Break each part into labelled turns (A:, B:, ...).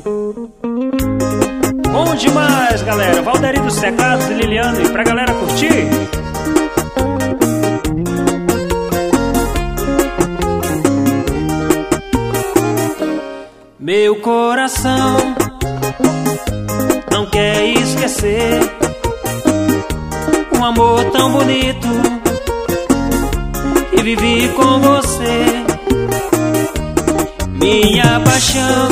A: Bom demais, galera. Valderi dos Teclados e Liliane, pra galera curtir. Meu coração não quer esquecer um amor tão bonito que vivi com você. Minha paixão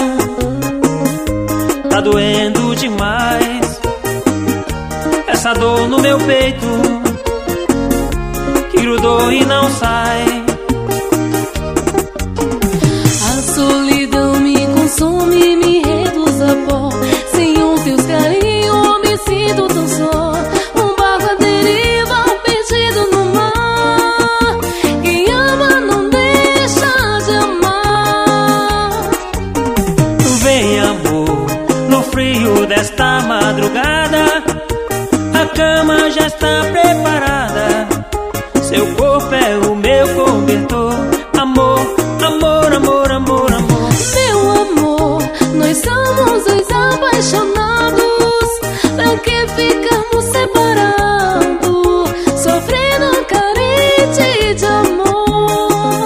A: tá doendo demais, essa dor no meu peito que grudou e não sai.
B: A solidão me consome, me reduz a pó. Sem os teus carinhos eu me sinto tão só. Um barco à deriva, perdido no mar. Quem ama não deixa de amar.
A: Vem, amor, no frio desta madrugada, a cama já está preparada. Seu corpo é o meu cobertor. Amor, amor, amor, amor, amor.
B: Meu amor, nós somos dois apaixonados. Pra que ficamos separados, sofrendo carente de amor?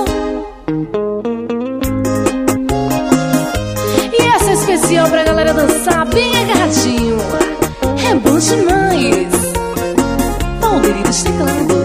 B: E essa é especial pra galera dançar bem agarradinho. É bom demais. Valderi dos Teclados.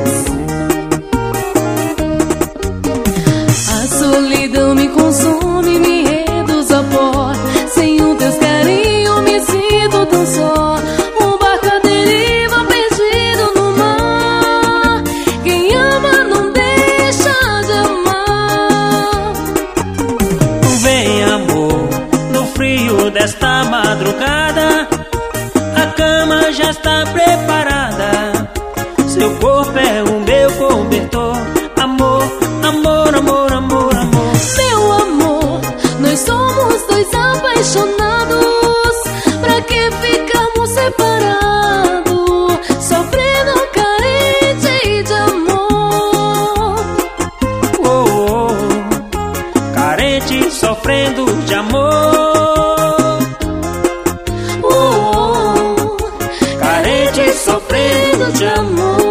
B: A solidão me consome, me reduz a pó. Sem os teus carinhos me sinto tão só. Um barco à deriva, perdido no mar. Quem ama não deixa de amar.
A: Vem, amor, no frio desta madrugada, a cama já está preparada. Seu corpo é o meu cobertor. Amor, amor, amor, amor, amor.
B: Meu amor, nós somos dois apaixonados. Pra que ficamos separados, sofrendo carente de amor?
A: Oh, oh, carente, sofrendo de amor.
B: Oh, oh,
A: Carente, sofrendo de amor.